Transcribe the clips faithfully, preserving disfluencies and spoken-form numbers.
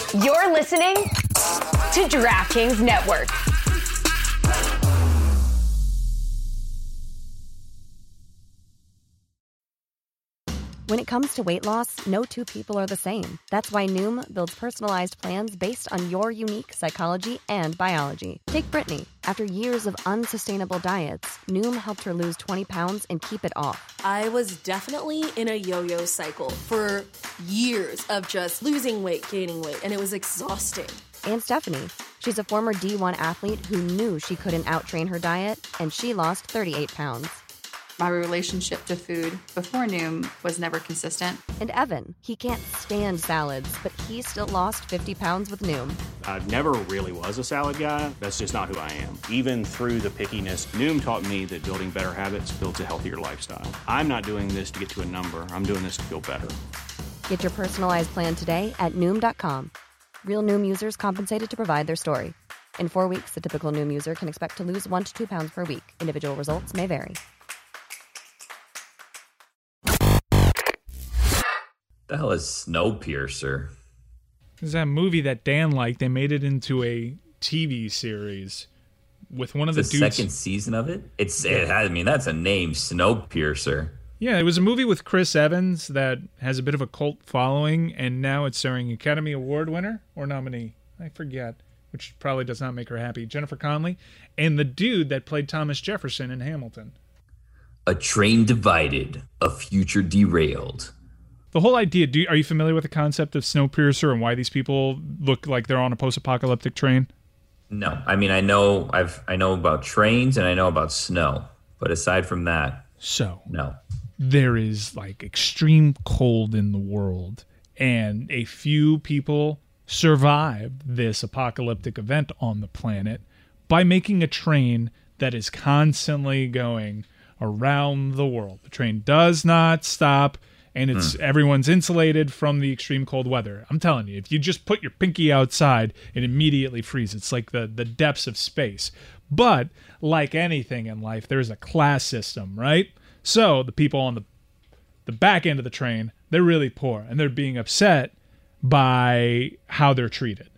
You're listening to DraftKings Network. When it comes to weight loss, no two people are the same. That's why Noom builds personalized plans based on your unique psychology and biology. Take Brittany. After years of unsustainable diets, Noom helped her lose twenty pounds and keep it off. I was definitely in a yo-yo cycle for years of just losing weight, gaining weight, and it was exhausting. And Stephanie. She's a former D one athlete who knew she couldn't out-train her diet, and she lost thirty-eight pounds. My relationship to food before Noom was never consistent. And Evan, he can't stand salads, but he still lost fifty pounds with Noom. I never really was a salad guy. That's just not who I am. Even through the pickiness, Noom taught me that building better habits builds a healthier lifestyle. I'm not doing this to get to a number. I'm doing this to feel better. Get your personalized plan today at Noom dot com. Real Noom users compensated to provide their story. In four weeks, the typical Noom user can expect to lose one to two pounds per week. Individual results may vary. The hell is Snowpiercer? It's that movie that Dan liked. They made it into a T V series with one of the, the dudes. second season of it. It's. It has, I mean, that's a name, Snowpiercer. Yeah, it was a movie with Chris Evans that has a bit of a cult following, and now it's starring Academy Award winner or nominee. I forget, which probably does not make her happy. Jennifer Connelly, and the dude that played Thomas Jefferson in Hamilton. A train divided, a future derailed. The whole idea, do you, are you familiar with the concept of Snowpiercer and why these people look like they're on a post-apocalyptic train? No, I mean, I know I've I know about trains and I know about snow, but aside from that, so no. There is like extreme cold in the world, and a few people survived this apocalyptic event on the planet by making a train that is constantly going around the world. The train does not stop. And it's mm. everyone's insulated from the extreme cold weather. I'm telling you, if you just put your pinky outside, it immediately freezes. It's like the, the depths of space. But like anything in life, there's a class system, right? So the people on the the back end of the train, they're really poor, and they're being upset by how they're treated.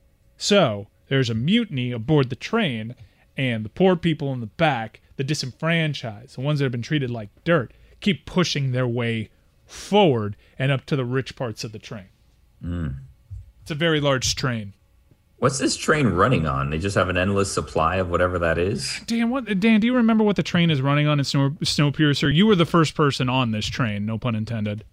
So there's a mutiny aboard the train, and the poor people in the back, the disenfranchised, the ones that have been treated like dirt, keep pushing their way forward and up to the rich parts of the train. Mm. It's a very large train. What's this train running on? They just have an endless supply of whatever that is? Dan, what, Dan, do you remember what the train is running on in Snow, Snowpiercer? You were the first person on this train, no pun intended.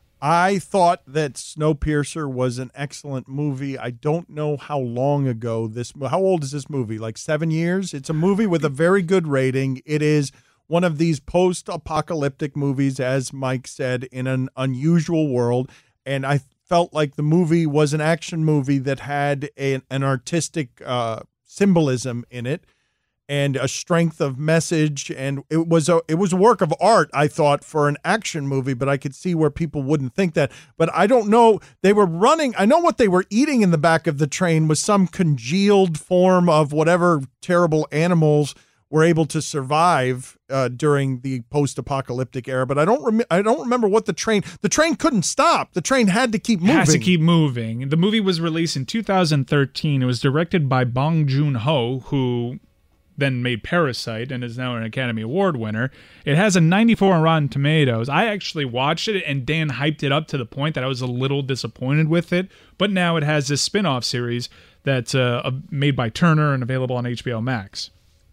I thought that Snowpiercer was an excellent movie. I don't know how long ago this... How old is this movie? Like seven years? It's a movie with a very good rating. It is one of these post-apocalyptic movies, as Mike said, in an unusual world. And I felt like the movie was an action movie that had a, an artistic uh, symbolism in it and a strength of message. And it was a it was a work of art, I thought, for an action movie, but I could see where people wouldn't think that. But I don't know. They were running. I know what they were eating in the back of the train was some congealed form of whatever terrible animals were able to survive uh, during the post-apocalyptic era, but I don't rem- I don't remember what the train the train couldn't stop. The train had to keep moving. Has to keep moving. The movie was released in two thousand thirteen. It was directed by Bong Joon-ho, who then made Parasite and is now an Academy Award winner. It has a ninety-four on Rotten Tomatoes. I actually watched it, and Dan hyped it up to the point that I was a little disappointed with it, but now it has this spin-off series that's uh, made by Turner and available on H B O Max.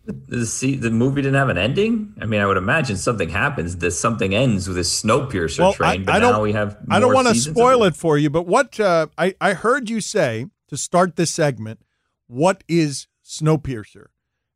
The, the movie didn't have an ending? I mean, I would imagine something happens. That something ends with a Snowpiercer well, train, I, but I now we have more I don't want to spoil it. it for you, but what uh, I, I heard you say to start this segment, what is Snowpiercer?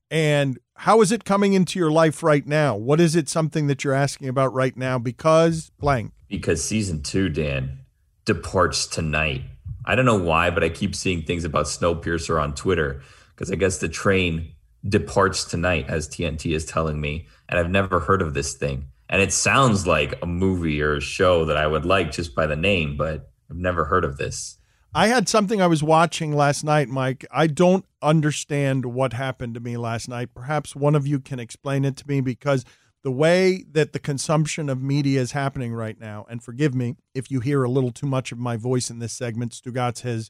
And how is it coming into your life right now? What is it something that you're asking about right now? Because blank. Because season two, Dan, departs tonight. I don't know why, but I keep seeing things about Snowpiercer on Twitter because I guess the train departs tonight, as T N T is telling me, and I've never heard of this thing. And it sounds like a movie or a show that I would like just by the name, but I've never heard of this. I had something I was watching last night, Mike. I don't understand what happened to me last night. Perhaps one of you can explain it to me, because the way that the consumption of media is happening right now, and forgive me if you hear a little too much of my voice in this segment, Stugotz has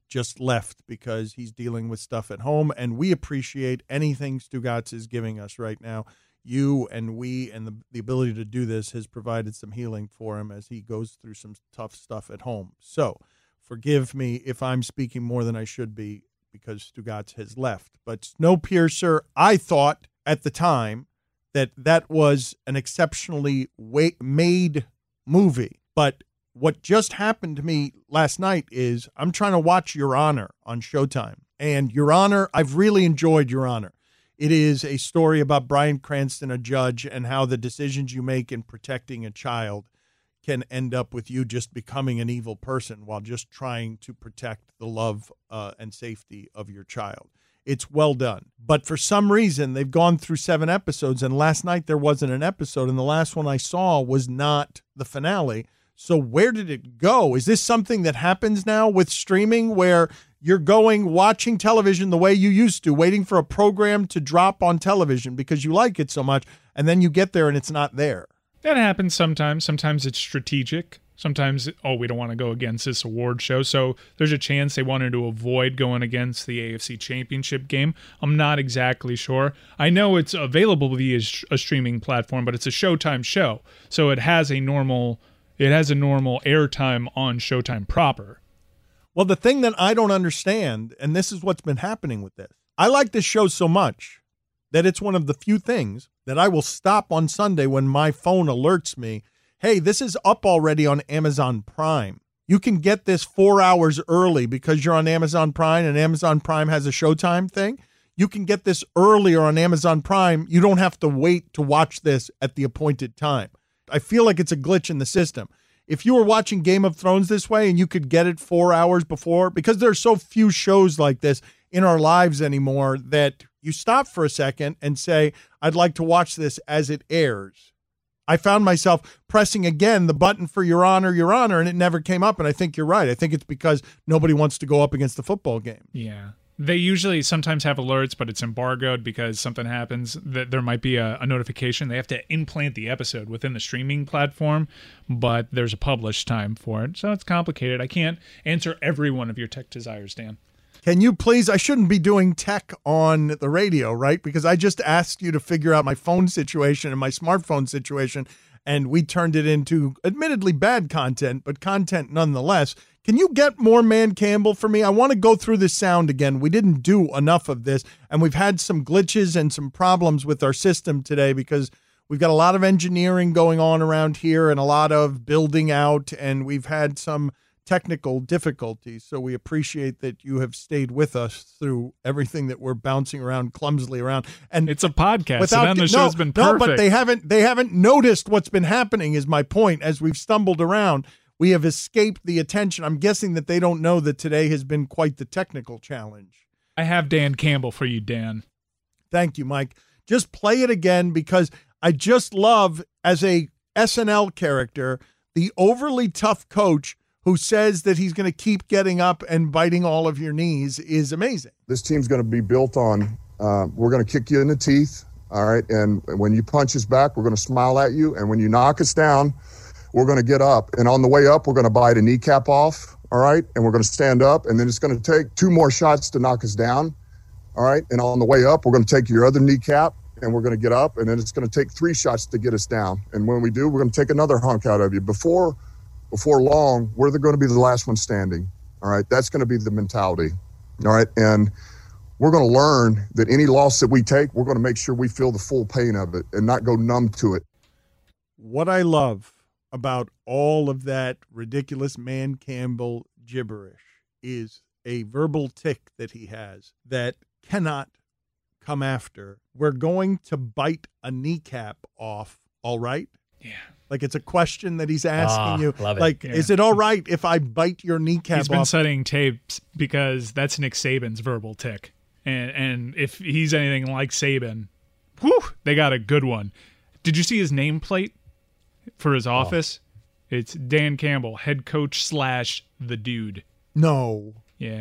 just left because he's dealing with stuff at home, and we appreciate anything Stugotz is giving us right now. You and we and the, the ability to do this has provided some healing for him as he goes through some tough stuff at home. So forgive me if I'm speaking more than I should be because Stugotz has left. But Snowpiercer, I thought at the time that that was an exceptionally wa- made movie. But what just happened to me last night is I'm trying to watch Your Honor on Showtime. And Your Honor, I've really enjoyed Your Honor. It is a story about Bryan Cranston, a judge, and how the decisions you make in protecting a child can end up with you just becoming an evil person while just trying to protect the love uh, and safety of your child. It's well done. But for some reason, they've gone through seven episodes, and last night there wasn't an episode, and the last one I saw was not the finale. So where did it go? Is this something that happens now with streaming where you're going, watching television the way you used to, waiting for a program to drop on television because you like it so much, and then you get there and it's not there? That happens sometimes. Sometimes it's strategic. Sometimes, oh, we don't want to go against this award show. So there's a chance they wanted to avoid going against the A F C Championship game. I'm not exactly sure. I know it's available via a streaming platform, but it's a Showtime show. So it has a normal, it has a normal airtime on Showtime proper. Well, the thing that I don't understand, and this is what's been happening with this, I like this show so much that it's one of the few things that I will stop on Sunday when my phone alerts me, hey, this is up already on Amazon Prime. You can get this four hours early because you're on Amazon Prime and Amazon Prime has a Showtime thing. You can get this earlier on Amazon Prime. You don't have to wait to watch this at the appointed time. I feel like it's a glitch in the system. If you were watching Game of Thrones this way and you could get it four hours before, because there are so few shows like this in our lives anymore that you stop for a second and say, I'd like to watch this as it airs. I found myself pressing again the button for Your Honor, Your Honor, and it never came up. And I think you're right. I think it's because nobody wants to go up against the football game. Yeah. They usually sometimes have alerts, but it's embargoed because something happens. That there might be a, a notification. They have to implant the episode within the streaming platform, but there's a published time for it. So it's complicated. I can't answer every one of your tech desires, Dan. Can you please, I shouldn't be doing tech on the radio, right? Because I just asked you to figure out my phone situation and my smartphone situation, and we turned it into admittedly bad content, but content nonetheless. Can you get more Man Campbell for me? I want to go through the sound again. We didn't do enough of this, and we've had some glitches and some problems with our system today because we've got a lot of engineering going on around here and a lot of building out, and we've had some technical difficulties. So we appreciate that you have stayed with us through everything that we're bouncing around clumsily around. And it's a podcast, without, and then the no, show's been perfect. No, but they haven't they haven't noticed what's been happening is my point. As we've stumbled around, we have escaped the attention. I'm guessing that they don't know that today has been quite the technical challenge. I have Dan Campbell for you, Dan. Thank you, Mike. Just play it again because I just love, as a S N L character, the overly tough coach who says that he's going to keep getting up and biting all of your knees is amazing. This team's going to be built on, uh, we're going to kick you in the teeth, all right? And when you punch us back, we're going to smile at you. And when you knock us down, we're going to get up. And on the way up, we're going to bite a kneecap off, all right? And we're going to stand up. And then it's going to take two more shots to knock us down, all right? And on the way up, we're going to take your other kneecap, and we're going to get up. And then it's going to take three shots to get us down. And when we do, we're going to take another hunk out of you. Before... Before long, we're going to be the last one standing, all right? That's going to be the mentality, all right? And we're going to learn that any loss that we take, we're going to make sure we feel the full pain of it and not go numb to it. What I love about all of that ridiculous Man Campbell gibberish is a verbal tick that he has that cannot come after. We're going to bite a kneecap off, all right? Yeah. Like it's a question that he's asking oh, you. Love it. Like, Yeah. is it all right if I bite your kneecap He's been off? studying tapes because that's Nick Saban's verbal tick. And and if he's anything like Saban, whew, they got a good one. Did you see his nameplate for his office? Oh. It's Dan Campbell, head coach slash the dude. No. Yeah.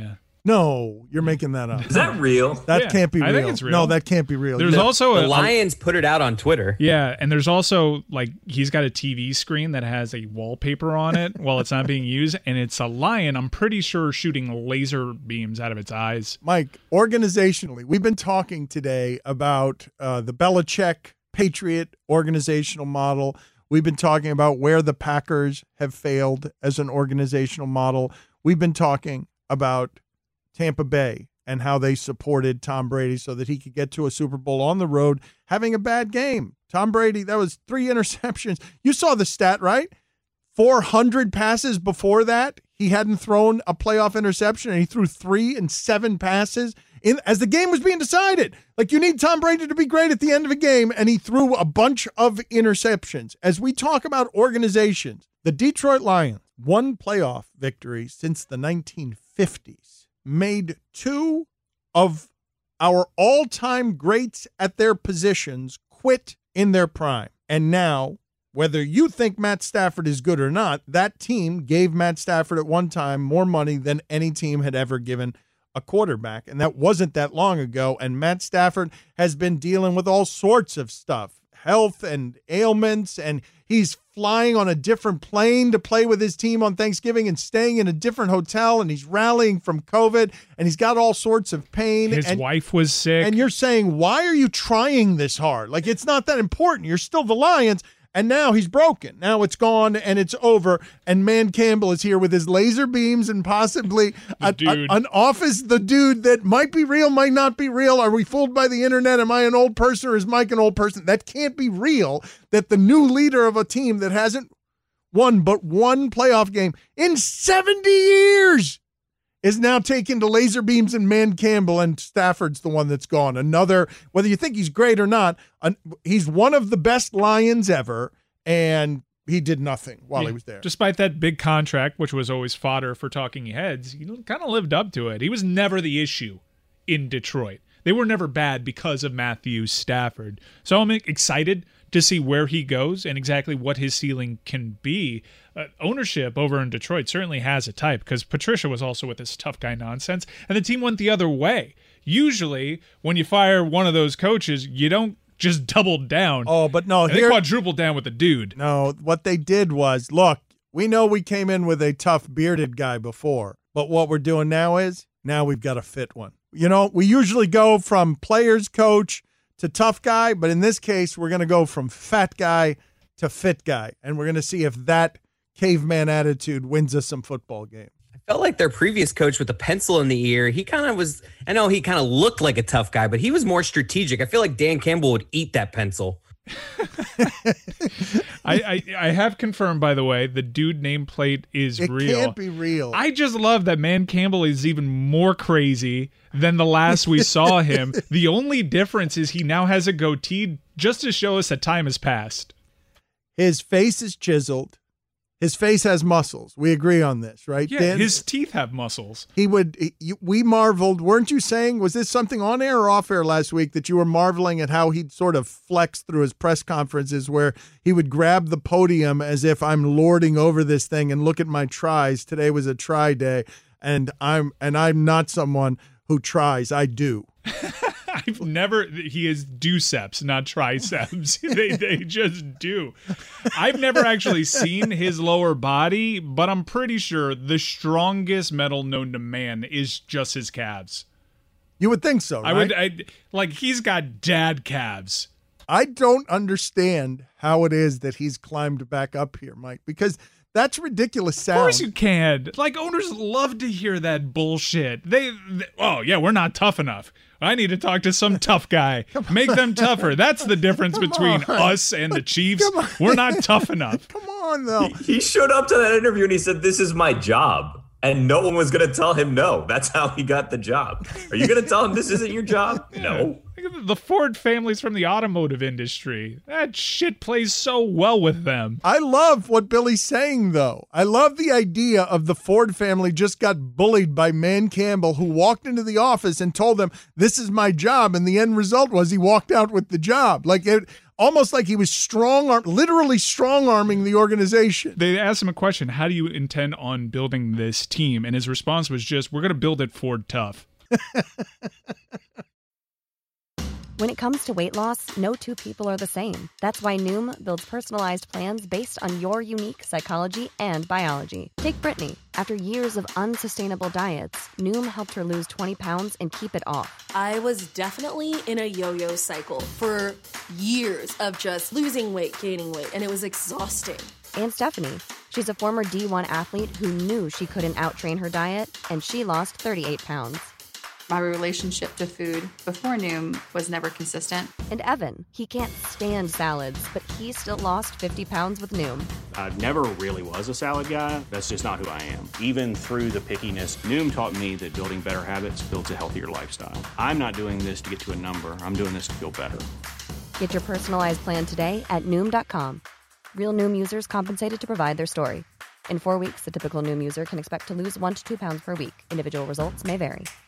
No, you're making that up. Is that real? That Yeah, can't be real. I think it's real. No, that can't be real. There's No. also The a, Lions put it out on Twitter. Yeah, and there's also like he's got a T V screen that has a wallpaper on it while it's not being used, and it's a lion. I'm pretty sure shooting laser beams out of its eyes. Mike, organizationally, we've been talking today about uh, the Belichick Patriot organizational model. We've been talking about where the Packers have failed as an organizational model. We've been talking about Tampa Bay and how they supported Tom Brady so that he could get to a Super Bowl on the road having a bad game. Tom Brady, that was three interceptions. You saw the stat, right? four hundred passes before that. He hadn't thrown a playoff interception, and he threw three and seven passes in as the game was being decided. Like, you need Tom Brady to be great at the end of a game, and he threw a bunch of interceptions. As we talk about organizations, the Detroit Lions, one playoff victory since the nineteen fifties. Made two of our all-time greats at their positions quit in their prime. And now, whether you think Matt Stafford is good or not, that team gave Matt Stafford at one time more money than any team had ever given a quarterback. And that wasn't that long ago. And Matt Stafford has been dealing with all sorts of stuff, health and ailments, and he's flying on a different plane to play with his team on Thanksgiving and staying in a different hotel, and he's rallying from COVID, and he's got all sorts of pain. His and, wife was sick. And you're saying, why are you trying this hard? Like, it's not that important. You're still the Lions. And now he's broken. Now it's gone and it's over. And Man Campbell is here with his laser beams and possibly a, a, an office, the dude that might be real, might not be real. Are we fooled by the internet? Am I an old person or is Mike an old person? That can't be real. That the new leader of a team that hasn't won but one playoff game in seventy years is now taken to laser beams and Man Campbell, and Stafford's the one that's gone. Another, whether you think he's great or not, an, he's one of the best Lions ever, and he did nothing while Yeah, he was there. Despite that big contract, which was always fodder for talking heads, he kind of lived up to it. He was never the issue in Detroit. They were never bad because of Matthew Stafford. So I'm excited to see where he goes and exactly what his ceiling can be. Uh, ownership over in Detroit certainly has a type, because Patricia was also with this tough guy nonsense, and the team went the other way. Usually, when you fire one of those coaches, you don't just double down. Oh, but no, and here, they quadrupled down with the dude. No, what they did was, look, we know we came in with a tough bearded guy before, but what we're doing now is, now we've got a fit one. You know, we usually go from players coach to tough guy, but in this case, we're going to go from fat guy to fit guy, and we're going to see if that caveman attitude wins us some football games. I felt like their previous coach with a pencil in the ear, he kind of was, I know he kind of looked like a tough guy, but he was more strategic. I feel like Dan Campbell would eat that pencil. I, I I have confirmed, by the way, the dude nameplate is it real. It can't be real. I just love that Man Campbell is even more crazy than the last we saw him. The only difference is he now has a goatee just to show us that time has passed. His face is chiseled. His face has muscles. We agree on this, right? Yeah, Dan, his teeth have muscles. He would. He, we marveled. Weren't you saying? Was this something on air or off air last week that you were marveling at how he'd sort of flex through his press conferences, where he would grab the podium as if I'm lording over this thing and look at my tries. Today was a try day, and I'm and I'm not someone who tries. I do. I've never. He is duceps, not triceps. they they just do. I've never actually seen his lower body, but I'm pretty sure the strongest metal known to man is just his calves. You would think so, right? I would. I like he's got dad calves. I don't understand how it is that he's climbed back up here, Mike, because that's ridiculous sound. Of course you can. Like, owners love to hear that bullshit. They, they oh yeah, we're not tough enough. I need to talk to some tough guy. Make them tougher. That's the difference Come between on. us and the Chiefs. We're not tough enough. Come on, though. He, he showed up to that interview and he said, "This is my job." And no one was going to tell him no. That's how he got the job. Are you going to tell him this isn't your job? No. Look at the Ford family's from the automotive industry. That shit plays so well with them. I love what Billy's saying, though. I love the idea of the Ford family just got bullied by Man Campbell, who walked into the office and told them, this is my job. And the end result was he walked out with the job. Like it, almost like he was strong, arm, literally strong arming the organization. They asked him a question, how do you intend on building this team? And his response was just, we're going to build it Ford tough. When it comes to weight loss, no two people are the same. That's why Noom builds personalized plans based on your unique psychology and biology. Take Brittany. After years of unsustainable diets, Noom helped her lose twenty pounds and keep it off. I was definitely in a yo-yo cycle for years of just losing weight, gaining weight, and it was exhausting. And Stephanie. She's a former D one athlete who knew she couldn't outtrain her diet, and she lost thirty-eight pounds. My relationship to food before Noom was never consistent. And Evan, he can't stand salads, but he still lost fifty pounds with Noom. I never really was a salad guy. That's just not who I am. Even through the pickiness, Noom taught me that building better habits builds a healthier lifestyle. I'm not doing this to get to a number. I'm doing this to feel better. Get your personalized plan today at Noom dot com. Real Noom users compensated to provide their story. In four weeks, the typical Noom user can expect to lose one to two pounds per week. Individual results may vary.